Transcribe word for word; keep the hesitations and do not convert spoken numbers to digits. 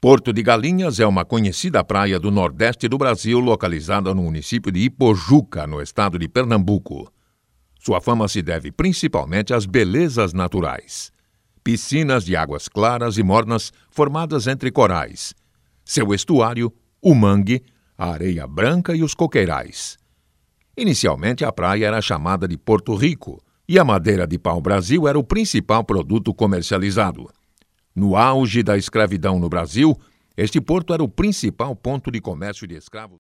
Porto de Galinhas é uma conhecida praia do nordeste do Brasil, localizada no município de Ipojuca, no estado de Pernambuco. Sua fama se deve principalmente às belezas naturais. Piscinas de águas claras e mornas formadas entre corais. Seu estuário, o mangue, a areia branca e os coqueirais. Inicialmente a praia era chamada de Porto Rico e a madeira de pau-brasil era o principal produto comercializado. No auge da escravidão no Brasil, este porto era o principal ponto de comércio de escravos.